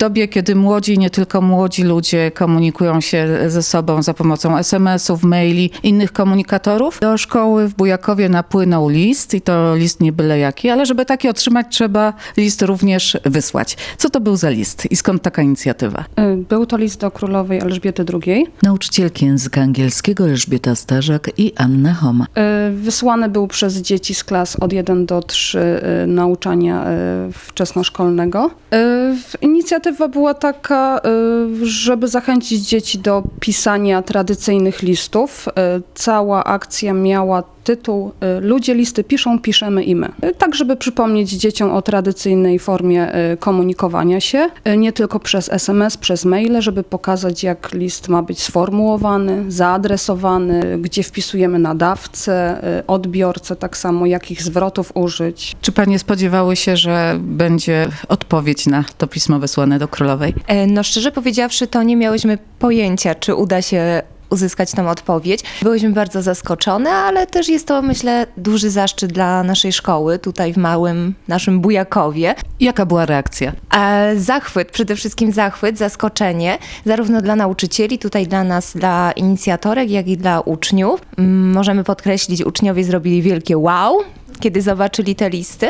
dobie, kiedy młodzi, nie tylko młodzi ludzie komunikują się ze sobą za pomocą SMS-ów, maili, innych komunikatorów, do szkoły w Bujakowie napłynął list i to list nie byle jaki, ale żeby taki otrzymać, trzeba list również wysłać. Co to był za list i skąd taka inicjatywa? Był to list do królowej Elżbiety II. Nauczycielki języka angielskiego Elżbieta Starzak i Anna Homa. Wysłany był przez dzieci z klas od 1 do 3 nauczania wczesnoszkolnego. Inicjatywa była taka, żeby zachęcić dzieci do pisania tradycyjnych listów. Cała akcja miała tytuł Ludzie listy piszą, piszemy i my. Tak, żeby przypomnieć dzieciom o tradycyjnej formie komunikowania się, nie tylko przez SMS, przez maile, żeby pokazać, jak list ma być sformułowany, zaadresowany, gdzie wpisujemy nadawcę, odbiorcę, tak samo jakich zwrotów użyć. Czy panie spodziewały się, że będzie odpowiedź na to pismo wysłane do królowej? No szczerze powiedziawszy, to nie miałyśmy pojęcia, czy uda się uzyskać tą odpowiedź. Byłyśmy bardzo zaskoczone, ale też jest to, myślę, duży zaszczyt dla naszej szkoły, tutaj w małym naszym Bujakowie. Jaka była reakcja? Zachwyt, przede wszystkim zachwyt, zaskoczenie, zarówno dla nauczycieli, tutaj dla nas, dla inicjatorek, jak i dla uczniów. Możemy podkreślić, uczniowie zrobili wielkie wow, kiedy zobaczyli te listy.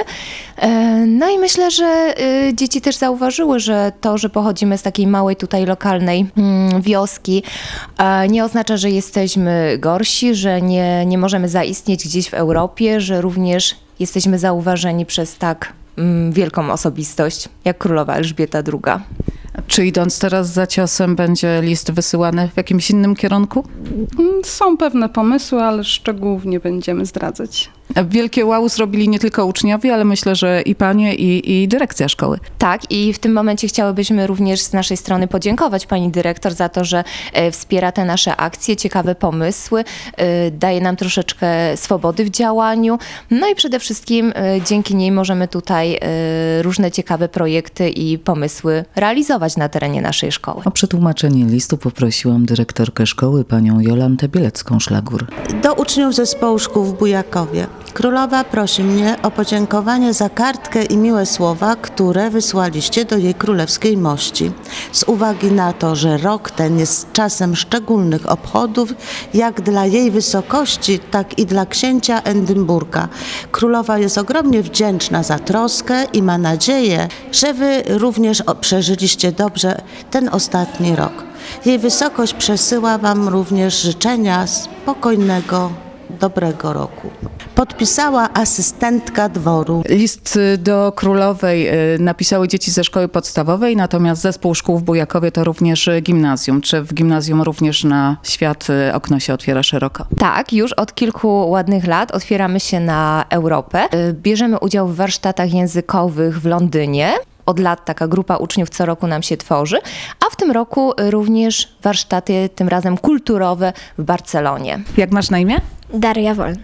No i myślę, że dzieci też zauważyły, że to, że pochodzimy z takiej małej tutaj lokalnej wioski, nie oznacza, że jesteśmy gorsi, że nie możemy zaistnieć gdzieś w Europie, że również jesteśmy zauważeni przez tak wielką osobistość, jak królowa Elżbieta II. Czy idąc teraz za ciosem, będzie list wysyłany w jakimś innym kierunku? Są pewne pomysły, ale szczegółów nie będziemy zdradzać. Wielkie wow zrobili nie tylko uczniowie, ale myślę, że i panie, i dyrekcja szkoły. Tak, i w tym momencie chciałybyśmy również z naszej strony podziękować pani dyrektor za to, że wspiera te nasze akcje, ciekawe pomysły, daje nam troszeczkę swobody w działaniu. No i przede wszystkim dzięki niej możemy tutaj różne ciekawe projekty i pomysły realizować na terenie naszej szkoły. O przetłumaczenie listu poprosiłam dyrektorkę szkoły, panią Jolantę Bielecką-Szlagur. Do uczniów zespołu szkół w Bujakowie. Królowa prosi mnie o podziękowanie za kartkę i miłe słowa, które wysłaliście do jej królewskiej mości. Z uwagi na to, że rok ten jest czasem szczególnych obchodów, jak dla jej wysokości, tak i dla księcia Edynburga. Królowa jest ogromnie wdzięczna za troskę i ma nadzieję, że wy również przeżyliście dobrze ten ostatni rok. Jej wysokość przesyła wam również życzenia spokojnego, dobrego roku. Podpisała asystentka dworu. List do królowej napisały dzieci ze szkoły podstawowej, natomiast zespół szkół w Bujakowie to również gimnazjum. Czy w gimnazjum również na świat okno się otwiera szeroko? Tak, już od kilku ładnych lat otwieramy się na Europę. Bierzemy udział w warsztatach językowych w Londynie. Od lat taka grupa uczniów co roku nam się tworzy, a w tym roku również warsztaty, tym razem kulturowe w Barcelonie. Jak masz na imię? Daria Woln.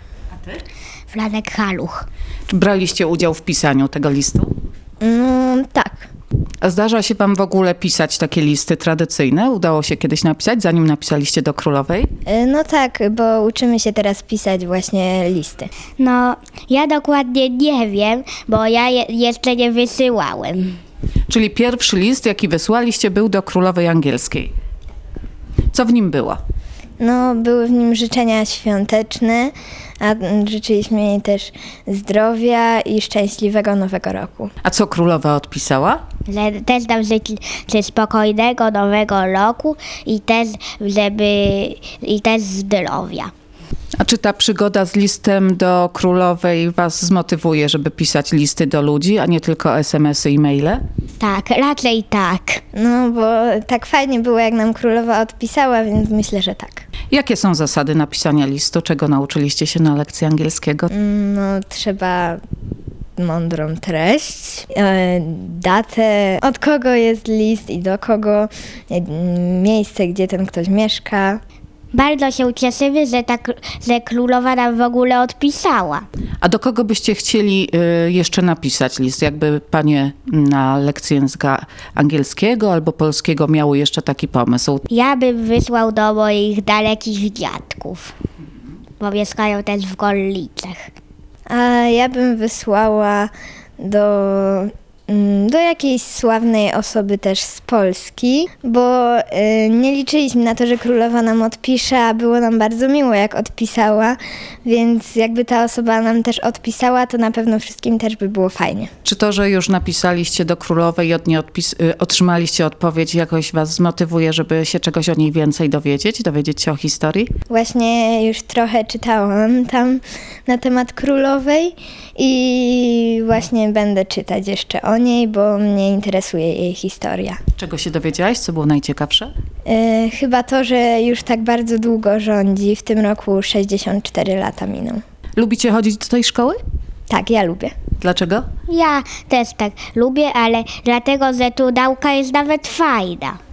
Franek Haluch. Czy braliście udział w pisaniu tego listu? Tak. A zdarza się wam w ogóle pisać takie listy tradycyjne? Udało się kiedyś napisać, zanim napisaliście do królowej? No tak, bo uczymy się teraz pisać właśnie listy. No, ja dokładnie nie wiem, bo ja jeszcze nie wysyłałem. Czyli pierwszy list, jaki wysłaliście, był do królowej angielskiej. Co w nim było? No, były w nim życzenia świąteczne, a życzyliśmy jej też zdrowia i szczęśliwego nowego roku. A co królowa odpisała? Że też nam życzy spokojnego nowego roku i też zdrowia. A czy ta przygoda z listem do królowej was zmotywuje, żeby pisać listy do ludzi, a nie tylko SMS-y i maile? Tak, raczej tak. No, bo tak fajnie było, jak nam królowa odpisała, więc myślę, że tak. Jakie są zasady napisania listu? Czego nauczyliście się na lekcji angielskiego? No, trzeba mądrą treść, datę, od kogo jest list i do kogo, miejsce, gdzie ten ktoś mieszka. Bardzo się cieszymy, że królowa nam w ogóle odpisała. A do kogo byście chcieli jeszcze napisać list? Jakby panie na lekcji języka angielskiego albo polskiego miały jeszcze taki pomysł? Ja bym wysłał do moich dalekich dziadków, bo mieszkają też w Gorlicach. A ja bym wysłała do do jakiejś sławnej osoby też z Polski, bo nie liczyliśmy na to, że królowa nam odpisze, a było nam bardzo miło, jak odpisała, więc jakby ta osoba nam też odpisała, to na pewno wszystkim też by było fajnie. Czy to, że już napisaliście do królowej i od niej otrzymaliście odpowiedź, jakoś was zmotywuje, żeby się czegoś o niej więcej dowiedzieć się o historii? Właśnie już trochę czytałam tam na temat królowej i właśnie będę czytać jeszcze o niej, bo mnie interesuje jej historia. Czego się dowiedziałaś? Co było najciekawsze? Chyba to, że już tak bardzo długo rządzi. W tym roku 64 lata miną. Lubicie chodzić do tej szkoły? Tak, ja lubię. Dlaczego? Ja też tak lubię, ale dlatego, że tu nauka jest nawet fajna.